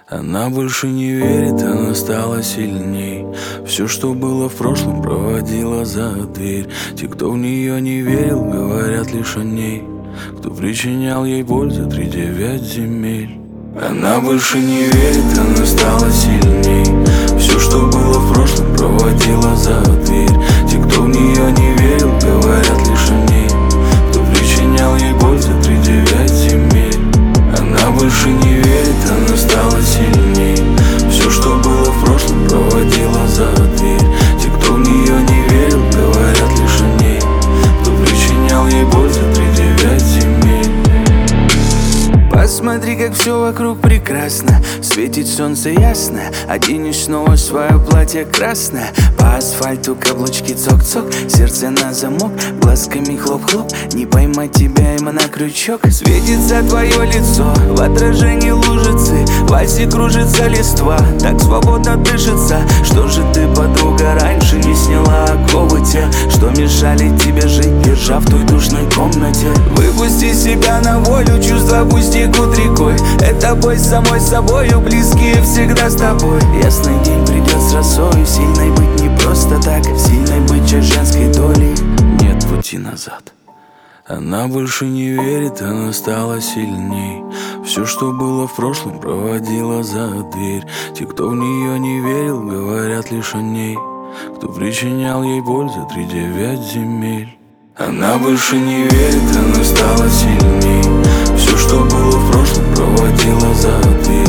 Она больше не верит, она стала сильней. Все, что было в прошлом, проводила за дверь. Те, кто в нее не верил, говорят лишь о ней. Кто причинял ей боль за 3-9 земель. Она больше не верит, она стала сильней. Все, что было в прошлом, проводила за дверь. Те, кто в нее не верил, говорят лишь о ней. Кто причинял ей боль за 3-9 земель. Она больше не верит, она стала сильней. Все, что было в прошлом, проводила за дверь. Те, кто в нее не верил, говорят лишь о ней. Кто причинял ей боль за 3-9 земель. Посмотри, как все вокруг прекрасно. Светит солнце ясно. Оденешь снова свое платье красное. По асфальту каблучки цок-цок. Сердце на замок, глазками хлоп-хлоп. Не поймать тебя им на крючок. Светится твое лицо, в отражении лужицы. В вальсе кружится листва, так свободно дышится. Что же ты, подруга, раньше не сняла оковы те, что мешали тебе жить, держа в той душной комнате? Выпусти себя на волю, чувства пусть текут рекой. Это бой с самой собою, близкие всегда с тобой. Ясный день придет с росою, сильной быть не просто так. Сильной быть часть женской доли, нет пути назад. Она больше не верит, она стала сильней. Все, что было в прошлом, проводила за дверь. Те, кто в нее не верил, говорят лишь о ней. Кто причинял ей боль за 3-9 земель. Она больше не верит, она стала сильней. Все, что было в прошлом, проводила за дверь.